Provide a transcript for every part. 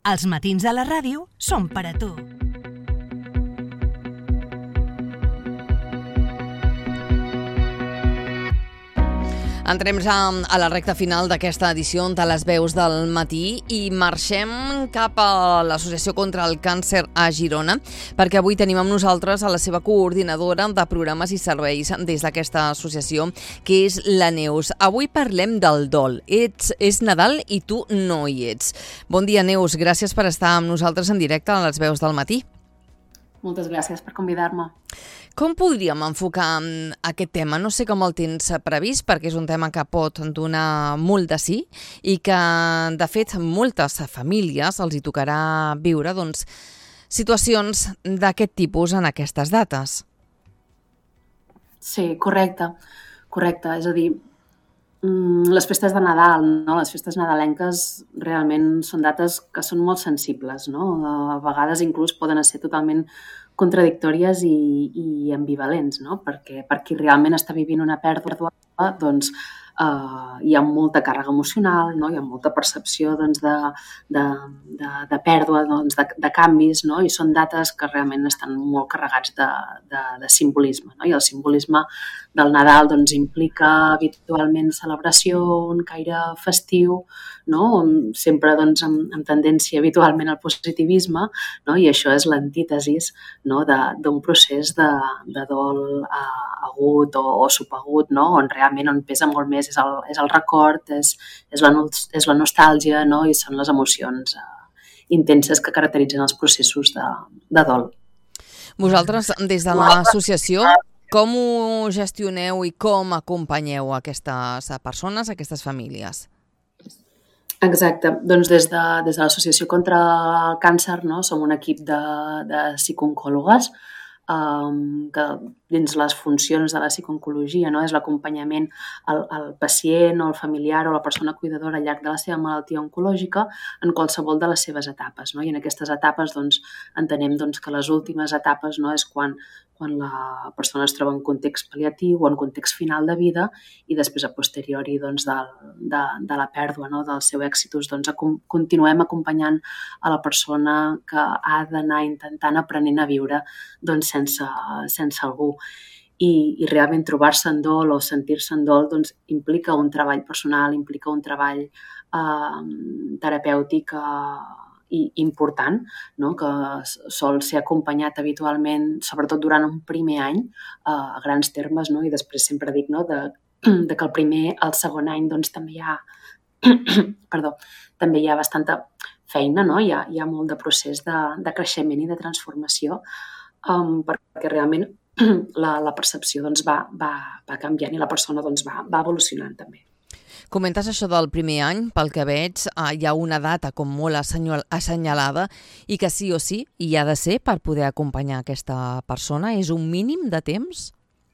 Els matins de la ràdio són per a tu. Entrem ja a la recta final d'aquesta edició de les veus del matí i marxem cap a l'Associació contra el Càncer a Girona, perquè avui tenim amb nosaltres a la seva coordinadora de programes i serveis des d'aquesta associació, que és la Neus. Avui parlem del dol. És Nadal i tu no hi ets. Bon dia, Neus. Gràcies per estar amb nosaltres en directe a les veus del matí. Moltes gràcies per convidar-me. Com podríem enfocar aquest tema? No sé com el tens previst, perquè és un tema que pot donar molt de sí i que, de fet, moltes famílies els hi tocarà viure situacions d'aquest tipus en aquestes dates. Sí, correcte. És a dir, les festes de Nadal, no? Les festes nadalenques realment són dates que són molt sensibles, no? A vegades inclús poden ser totalment contradictòries i ambivalents, no? Perquè per qui realment està vivint una pèrdua, doncs hi ha molta càrrega emocional, no? Hi ha molta percepció de pèrdua, de canvis, no? I són dates que realment estan molt carregats de simbolisme, no? I el simbolisme del Nadal implica habitualment celebració, un caire festiu, no? Sempre amb tendència habitualment al positivisme, no? I això és l'antítesis, no? D'un procés de dol agut o subagut, no? On realment on pesa molt més és el record, és la nostàlgia, no? I són les emocions intenses que caracteritzen els processos de dol. Vosaltres, des de l'associació, com ho gestioneu i com acompanyeu aquestes persones, aquestes famílies? Exacte. Doncs des de l'Associació contra el Càncer, no? Som un equip de psicooncòlogues que dins les funcions de la psicooncologia, no? És l'acompanyament al pacient o al familiar o la persona cuidadora al llarg de la seva malaltia oncològica en qualsevol de les seves etapes, no? I en aquestes etapes entenem que les últimes etapes, no? És quan la persona es troba en context pal·liatiu o en context final de vida i després a posteriori de la pèrdua, no? Del seu èxitus, continuem acompanyant a la persona que ha d'anar intentant aprenent a viure sense algú. I realment trobar-se en dol o sentir-se en dol implica un treball personal, implica un treball terapèutic i important, no? Que sol ser acompanyat habitualment, sobretot durant un primer any, a grans termes, no? I després sempre dic, no? de que el segon any també hi ha també hi ha bastanta feina, no? Hi ha molt de procés de creixement i de transformació perquè realment la percepció va canviant i la persona va evolucionant també. Comentes això del primer any, pel que veig, hi ha una data com molt assenyalada i que sí o sí hi ha de ser per poder acompanyar aquesta persona. És un mínim de temps?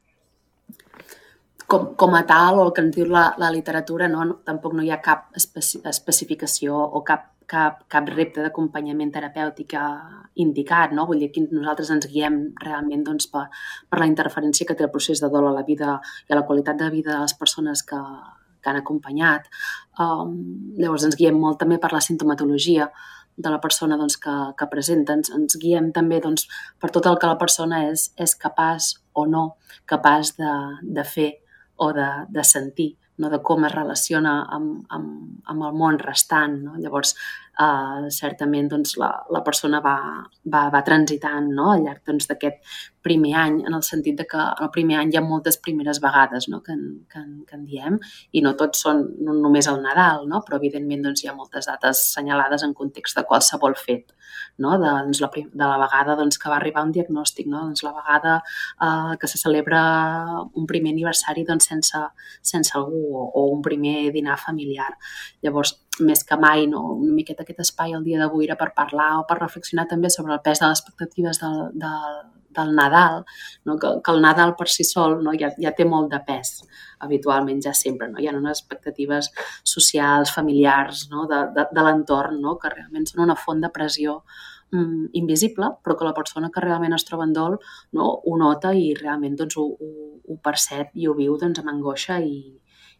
Com a tal, o el que ens diu la literatura, no? Tampoc no hi ha cap especificació o cap repte d'acompanyament terapèutic indicat, no? Vull dir que nosaltres ens guiem realment per la interferència que té el procés de dol a la vida i a la qualitat de vida de les persones que han acompanyat. Llavors ens guiem molt també per la simptomatologia de la persona que presenta. Ens guiem també per tot el que la persona és capaç o no capaç de fer o de sentir, no? De com es relaciona amb el món restant, no? Llavors, certament la persona va transitant, no? Al llarg d'aquest primer any, en el sentit que el primer any hi ha moltes primeres vegades, no? que en diem, i no tots són només el Nadal, no? Però evidentment hi ha moltes dates assenyalades en context de qualsevol fet, no? De la vegada que va arribar un diagnòstic, no? La vegada que se celebra un primer aniversari sense algú o un primer dinar familiar. Llavors, més que mai, no? Una miqueta aquest espai el dia d'avui era per parlar o per reflexionar també sobre el pes de les expectatives del Nadal, no? Que el Nadal per si sol, no? ja té molt de pes habitualment, ja sempre, no? Hi ha unes expectatives socials, familiars, no? de l'entorn, no? Que realment són una font de pressió invisible, però que la persona que realment es troba en dol, no? Ho nota i realment ho percep i ho viu amb angoixa i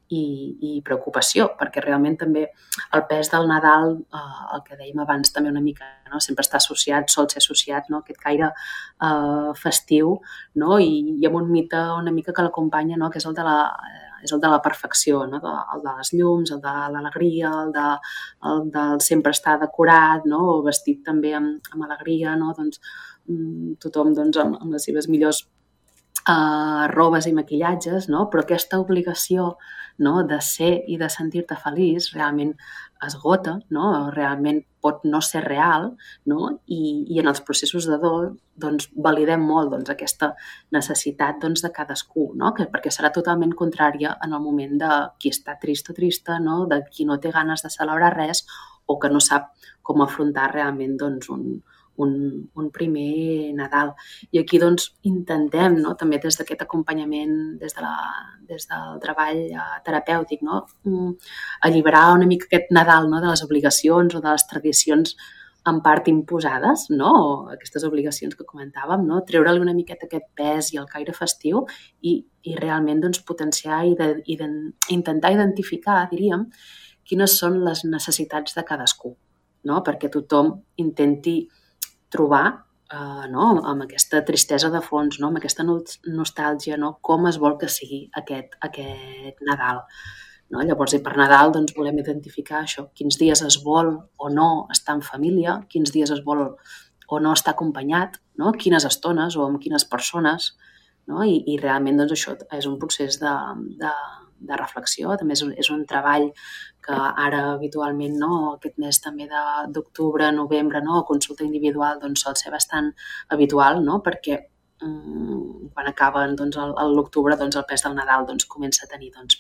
i preocupació, perquè realment també el pes del Nadal, el que dèiem abans també una mica, no? Sempre està associat, sol ser associat, no? Aquest caire festiu, no? I amb un mite una mica que l'acompanya, no? Que és el de la perfecció, no? El de les llums, el de l'alegria, el del sempre estar decorat, no? O vestit també amb alegria, no? Doncs tothom doncs, amb les seves millors robes i maquillatges, no? Però aquesta obligació, no? De ser i de sentir-te feliç realment esgota, no? Realment pot no ser real, no? I en els processos de dol doncs, validem molt doncs, aquesta necessitat doncs, de cadascú, no? Perquè serà totalment contrària en el moment de qui està trist o trista, no? De qui no té ganes de celebrar res o que no sap com afrontar realment doncs, un primer Nadal. I aquí doncs, intentem, no? També des d'aquest acompanyament, des del treball terapèutic, no? Alliberar una mica aquest Nadal, no? De les obligacions o de les tradicions en part imposades, no? O aquestes obligacions que comentàvem, no? Treure-li una miqueta aquest pes i el caire festiu i realment doncs, potenciar i intentar identificar, diríem, quines són les necessitats de cadascú, no? Perquè tothom intenti trobar, no? Amb aquesta tristesa de fons, no? Amb aquesta nostàlgia, no? Com es vol que sigui aquest Nadal. No? Llavors, i per Nadal doncs, volem identificar això, quins dies es vol o no estar en família, quins dies es vol o no estar acompanyat, no? Quines estones o amb quines persones, no? I realment doncs, això és un procés de reflexió, també és un treball que ara habitualment, no? Aquest mes també d'octubre, novembre, no? Consulta individual doncs, sol ser bastant habitual, no? Perquè quan acaba doncs, l'octubre doncs, el pes del Nadal doncs, comença a tenir doncs,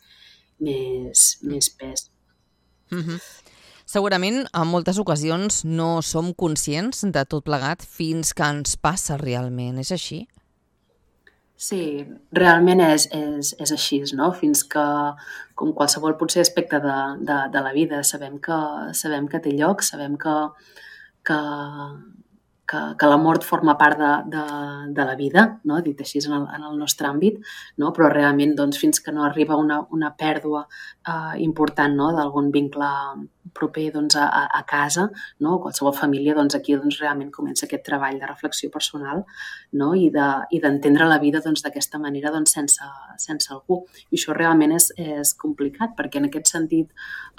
més pes. Segurament en moltes ocasions no som conscients de tot plegat fins que ens passa realment, és així? Sí, realment és així, no? Fins que, com qualsevol potser aspecte de la vida, sabem que té lloc, sabem que la mort forma part de la vida, no? Dit així en el nostre àmbit, no? Però realment doncs, fins que no arriba una pèrdua important, no? D'algun vincle proper doncs, a casa, no? Qualsevol família, doncs, aquí doncs, realment comença aquest treball de reflexió personal, no? I d'entendre la vida doncs, d'aquesta manera doncs, sense algú. I això realment és complicat, perquè en aquest sentit,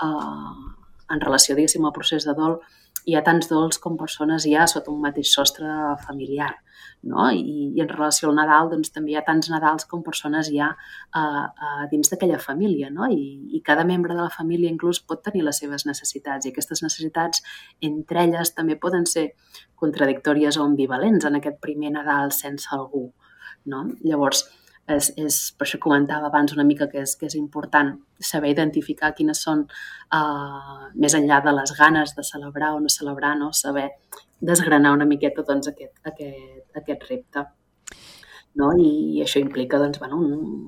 en relació diguéssim, al procés de dol, hi ha tants dols com persones hi ha sota un mateix sostre familiar, no? I en relació al Nadal doncs, també hi ha tants Nadals com persones hi ha dins d'aquella família, no? I cada membre de la família inclús pot tenir les seves necessitats i aquestes necessitats entre elles també poden ser contradictòries o ambivalents en aquest primer Nadal sense algú, no? Llavors, és per això comentava abans una mica que és important saber identificar quines són, més enllà de les ganes de celebrar o no celebrar, no? Saber desgranar una miqueta doncs, aquest repte. No? I això implica doncs, bueno,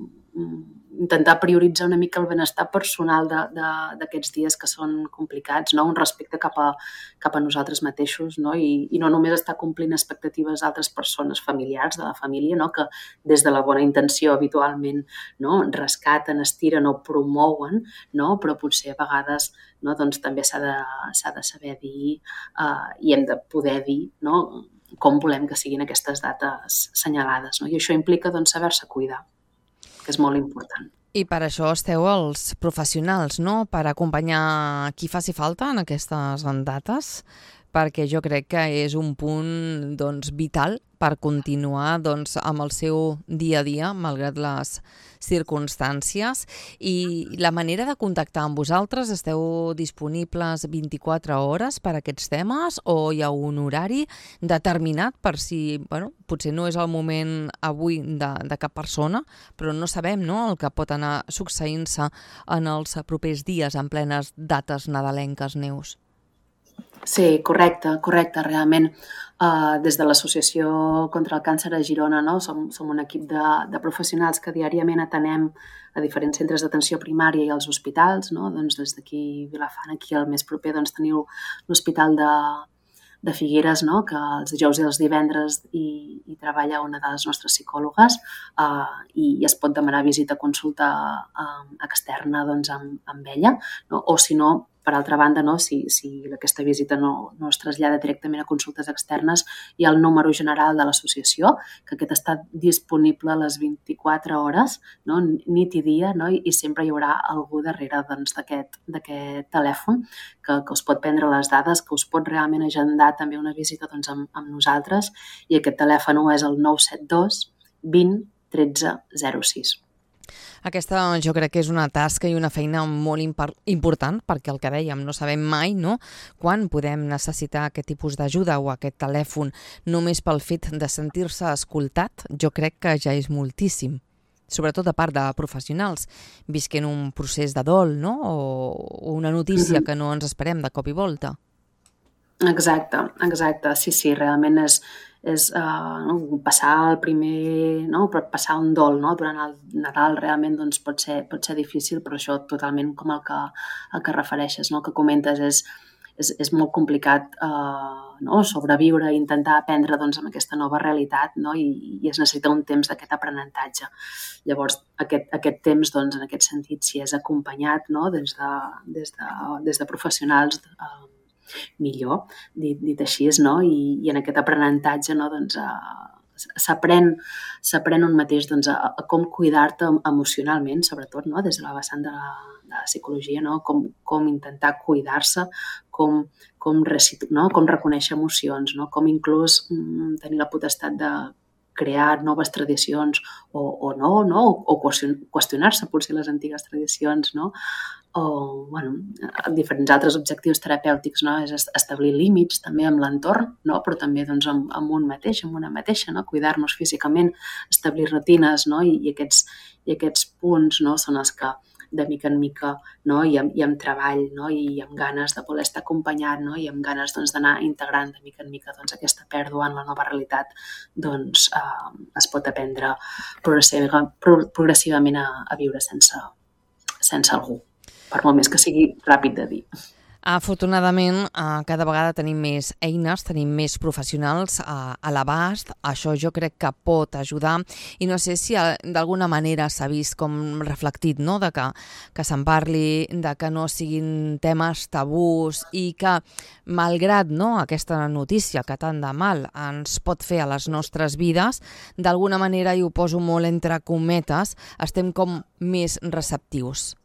intentar prioritzar una mica el benestar personal d'aquests dies que són complicats, no? Un respecte cap a nosaltres mateixos, no? I no només estar complint expectatives d'altres persones familiars de la família, no? Que des de la bona intenció habitualment, no? Rescaten, estiren o promouen, no? Però potser a vegades, no? Doncs també s'ha de saber dir i hem de poder dir, no? Com volem que siguin aquestes dates senyalades, no? I això implica doncs, saber-se cuidar, que és molt important. I per això esteu els professionals, no? Per acompanyar qui faci falta en aquestes dates, perquè jo crec que és un punt doncs, vital per continuar doncs, amb el seu dia a dia, malgrat les circumstàncies. I la manera de contactar amb vosaltres, esteu disponibles 24 hores per a aquests temes o hi ha un horari determinat per si, bueno, potser no és el moment avui de cap persona, però no sabem, no?, el que pot anar succeint-se en els propers dies en plenes dates nadalenques, Neus. Sí, correcte, realment. Des de l'Associació contra el Càncer a Girona, no? Som un equip de professionals que diàriament atenem a diferents centres d'atenció primària i als hospitals, no? Doncs des d'aquí Vilafant, aquí al més proper, doncs teniu l'Hospital de Figueres, no? Que els dijous i els divendres hi treballa una de les nostres psicòlogues i es pot demanar visita consulta externa doncs, amb ella, no? O si no, per altra banda, no? Si aquesta visita no es trasllada directament a consultes externes, hi ha el número general de l'associació, que aquest està disponible a les 24 hores, no? Nit i dia, no? I sempre hi haurà algú darrere doncs, d'aquest telèfon que us pot prendre les dades, que us pot realment agendar també una visita doncs, amb nosaltres, i aquest telèfon és el 972 20 13 06. Aquesta jo crec que és una tasca i una feina molt important perquè el que dèiem, no sabem mai quan podem necessitar aquest tipus d'ajuda o aquest telèfon. Només pel fet de sentir-se escoltat jo crec que ja és moltíssim, sobretot a part de professionals visquent un procés de dol, no? O una notícia que no ens esperem de cop i volta. Exacte. Sí, realment és passar el primer, no? Passar un dol, no? Durant el Nadal realment doncs, pot ser difícil, però això totalment com el que refereixes, no? Que comentes és molt complicat no? Sobreviure i intentar aprendre doncs, amb aquesta nova realitat, no? I es necessita un temps d'aquest aprenentatge. Llavors, aquest temps, doncs, en aquest sentit, si és acompanyat, no? des de professionals millor, dit així, no? I en aquest aprenentatge no? Doncs, s'aprèn un mateix doncs, a com cuidar-te emocionalment, sobretot no? Des de la vessant de la psicologia, no? Com intentar cuidar-se, com reconèixer emocions, no? Com inclús tenir la potestat de crear noves tradicions o no, o qüestionar-se potser les antigues tradicions, no? O diferents altres objectius terapèutics, no? És establir límits també amb l'entorn, no? Però també doncs, amb un mateix, amb una mateixa, no? Cuidar-nos físicament, establir rutines, no? I aquests punts no? Són els que de mica en mica, no? I amb treball, no? I amb ganes de voler estar acompanyat, no? I amb ganes doncs, d'anar integrant de mica en mica doncs, aquesta pèrdua en la nova realitat, doncs es pot aprendre progressivament a viure sense algú, per molt més que sigui ràpid de dir. Afortunadament, cada vegada tenim més eines, tenim més professionals a l'abast. Això jo crec que pot ajudar i no sé si d'alguna manera s'ha vist com reflectit, no? De que se'n parli, de que no siguin temes tabús i que, malgrat no, aquesta notícia que tant de mal ens pot fer a les nostres vides, d'alguna manera, i ho poso molt entre cometes, estem com més receptius.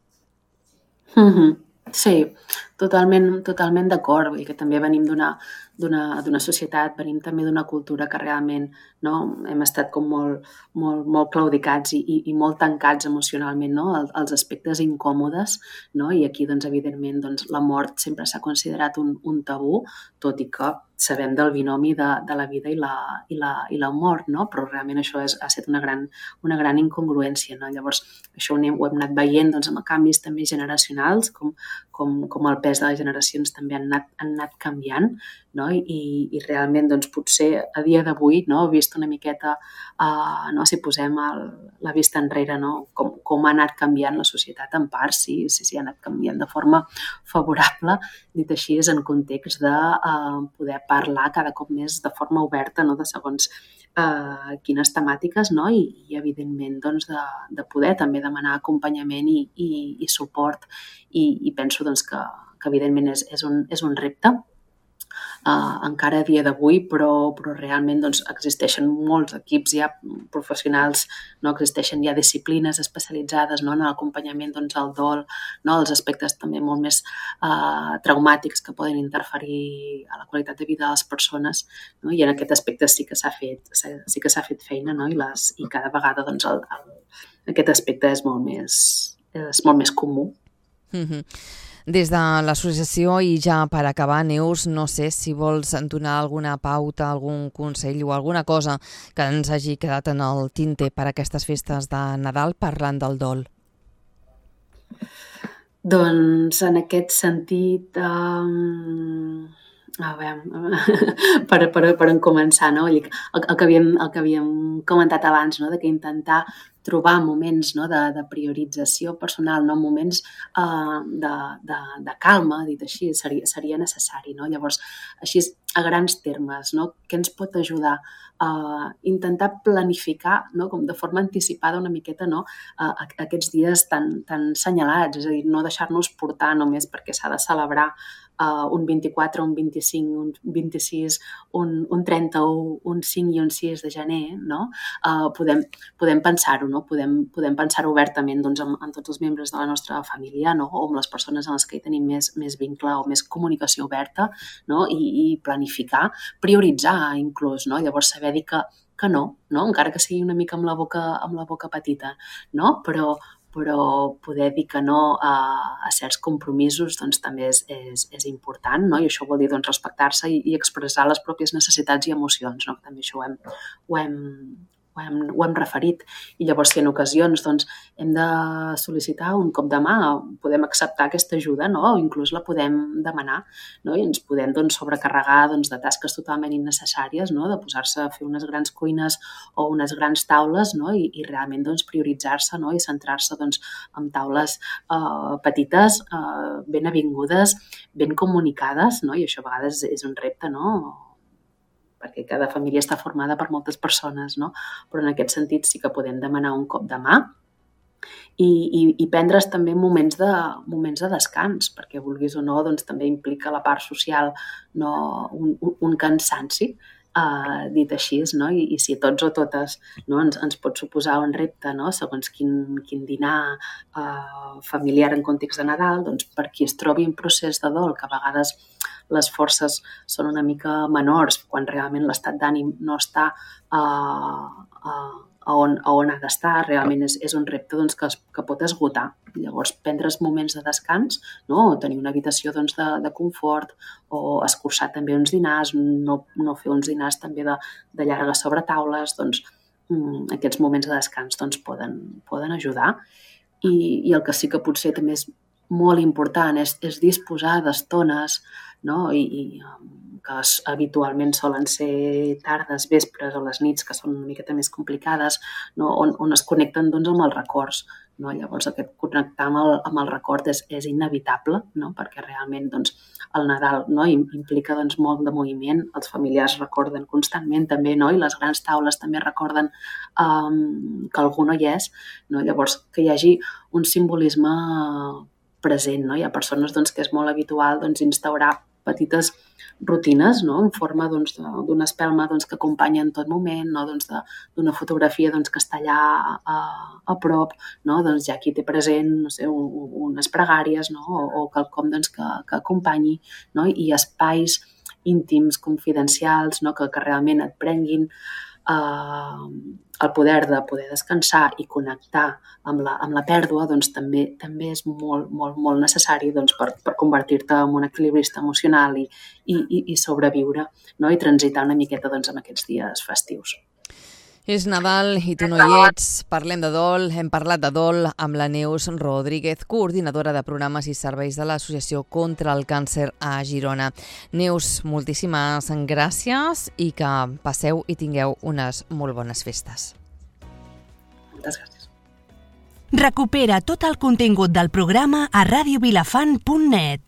Sí, totalment d'acord. Vull dir que també venim d'una societat, venim també d'una cultura que realment no, hem estat com molt claudicats i molt tancats emocionalment, no? Els aspectes incòmodes, no? I aquí, doncs, evidentment, doncs, la mort sempre s'ha considerat un tabú, tot i que sabem del binomi de la vida i la mort, no? Però realment això ha estat una gran incongruència, no? Llavors, això ho hem anat veient doncs, amb canvis també generacionals, com el pes de les generacions també han anat canviant, no? I realment doncs, potser a dia d'avui, no? Vist una miqueta, no? Si posem la vista enrere, no? Com ha anat canviant la societat en part, sí, ha anat canviant de forma favorable, dit així, és en context de poder parlar cada cop més de forma oberta, no? De segons quines temàtiques, no? I evidentment doncs, de poder també demanar acompanyament i suport i penso doncs, que evidentment és un repte encara a dia d'avui, però realment doncs, existeixen molts equips ja professionals, no? Existeixen ja disciplines especialitzades, no? En l'acompanyament doncs, al dol, no? Els aspectes també molt més traumàtics que poden interferir a la qualitat de vida de les persones, no? I en aquest aspecte sí que s'ha fet feina, no? I cada vegada doncs, aquest aspecte és molt més comú. Des de l'associació i ja per acabar, Neus, no sé si vols donar alguna pauta, algun consell o alguna cosa que ens hagi quedat en el tinter per aquestes festes de Nadal parlant del dol. Doncs en aquest sentit, per començar, no? El que havíem comentat abans, no? De que intentar trobar moments, no? de priorització personal, no? Moments de calma, dit així, seria necessari. No? Llavors, així a grans termes, no? Què ens pot ajudar? Intentar planificar, no? Com de forma anticipada una miqueta, no? Aquests dies tan senyalats, és a dir, no deixar-nos portar només perquè s'ha de celebrar un 24, un 25, un 26, un 31, un 5 i un 6 de gener, no? Podem pensar-ho, no? Podem pensar-ho obertament doncs, amb tots els membres de la nostra família, no? O amb les persones amb les que hi tenim més vincle o més comunicació oberta, no? I planificar, prioritzar inclús, no? Llavors saber dir que no, encara que sigui una mica amb la boca petita, no? Però poder dir que no a certs compromisos doncs, també és important, no? I això vol dir doncs, respectar-se i expressar les pròpies necessitats i emocions, no? També això ho hem referit. I llavors, si en ocasions doncs, hem de sol·licitar un cop de mà, podem acceptar aquesta ajuda, no? O inclús la podem demanar, no? I ens podem doncs, sobrecarregar doncs, de tasques totalment innecessàries, no? De posar-se a fer unes grans cuines o unes grans taules, no? I realment doncs, prioritzar-se, no? I centrar-se doncs, en taules petites, ben avingudes, ben comunicades, no? I això a vegades és un repte, no? Perquè cada família està formada per moltes persones, no? Però en aquest sentit sí que podem demanar un cop de mà i prendre's també moments de descans, perquè vulguis o no, doncs també implica la part social, no? Un cansanci, dit així, no? I si tots o totes, no? ens pot suposar un repte, no? Segons quin dinar familiar en context de Nadal, doncs per qui es trobi en procés de dol, que a vegades les forces són una mica menors quan realment l'estat d'ànim no està on ha d'estar, realment és un repte doncs, que pot esgotar. Llavors, prendre's moments de descans, no? O tenir una habitació doncs, de confort, o escurçar també uns dinars, no fer uns dinars també de llargues sobretaules, doncs aquests moments de descans doncs, poden ajudar. I el que sí que potser també és molt important és disposar d'estones, no? I que habitualment solen ser tardes, vespres o les nits, que són una miqueta més complicades, no? on es connecten doncs, amb els records. No? Llavors aquest connectar amb el record és inevitable, no? Perquè realment doncs, el Nadal, no? Implica doncs, molt de moviment, els familiars recorden constantment també, no? I les grans taules també recorden que algú no hi és, no? Llavors que hi hagi un simbolisme present, no? Hi ha persones doncs, que és molt habitual doncs, instaurar petites rutines, no? En forma doncs, d'una espelma doncs, que acompanya en tot moment, no? Doncs, d'una fotografia doncs, que està allà a prop, no? Doncs, ja aquí té present no sé, unes pregàries, no? O quelcom doncs, que acompanyi, no? I espais íntims, confidencials, no? Que realment et prenguin el poder de poder descansar i connectar amb la pèrdua doncs, també és molt, molt, molt necessari doncs, per convertir-te en un equilibrista emocional i sobreviure, no? I transitar una miqueta doncs, amb aquests dies festius. És Nadal i tu no hi ets. Parlem de dol. Hem parlat de dol amb la Neus Rodríguez, coordinadora de programes i serveis de l'Associació contra el Càncer a Girona. Neus, moltíssimes gràcies i que passeu i tingueu unes molt bones festes. Moltes gràcies. Recupera tot el contingut del programa a radiovilafant.net.